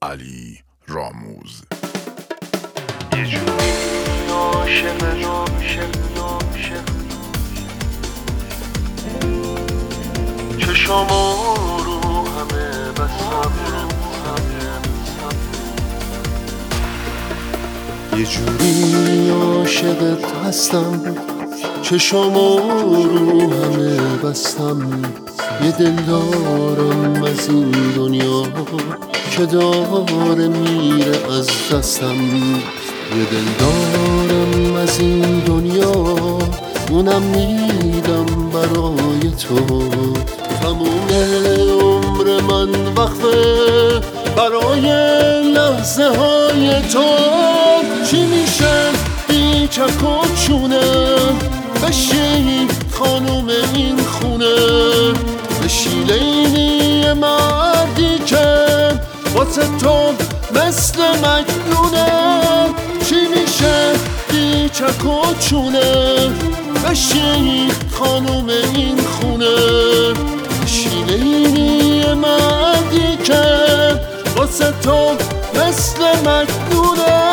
علی راموز. یه جوری عاشق چشامو رو همه بستم، یه جوری عاشقت هستم، چشامو رو همه بستم. یه دل دارم از این دنیا که داره میره از دستم. یه دل دارم از این دنیا اونم میدم برای تو. تموم عمر من وقفه برای لحظه های تو. چی میشه بی چک و چونه بشی خانوم این خونه، بشی لیلی مردی که واسه تو مثل مجنونه. چی میشه بی چک و چونه بشی خانوم این خونه، بشی لیلی مردی که واسه تو مثل مجنونه.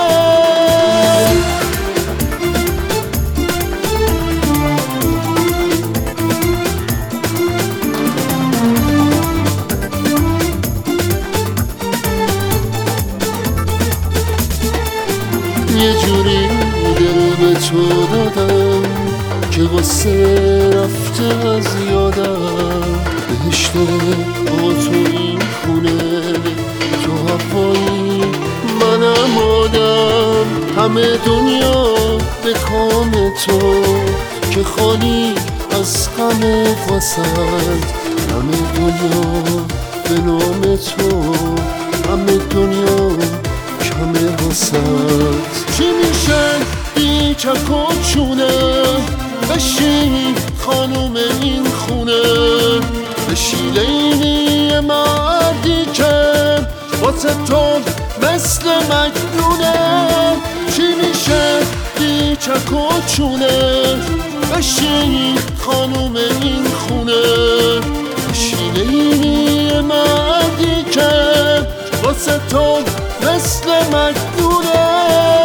یه جوری دل به تو دادم که قصه رفته از یادم. بهشت با تو این خونه، تو هوایی منم آدم. همه دنیا به کام تو که خالی از غم واسد. همه دنیا به نام تو، همه دنیا کمه واسد. چی میشه بی چک و چونه بشی خانوم این خونه، بشی لیلی مردی که واسه تو مثل مجنونه. چی میشه بی چک و چونه بشی خانوم این خونه، بشی لیلی مردی که واسه تو مثل مجنونه.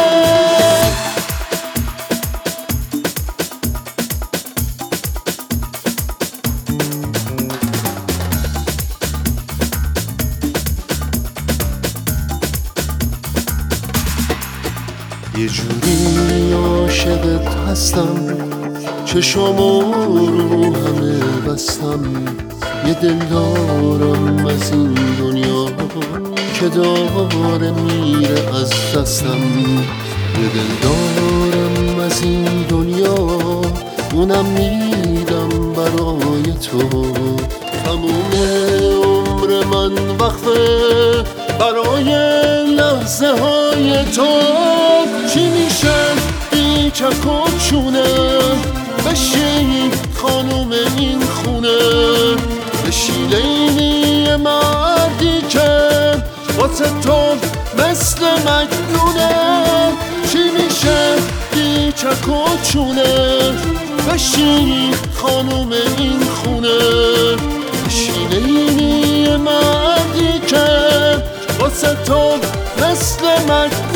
یه جوری عاشقت هستم، چشامو رو همه بستم. یه دل دارم از این دنیا که داره میره از دستم. یه دل دارم از این دنیا اونم میدم برای تو. تموم عمر من وقفه برای لحظه های تو. چی میشه بی چک و چونه بشی خانوم این خونه، بشی لیلی مردی که واسه تو مثل مجنونه. چی میشه بی چک و چونه بشی خانوم این خونه، بشی لیلی مردی که واسه تو مثل مجنونه.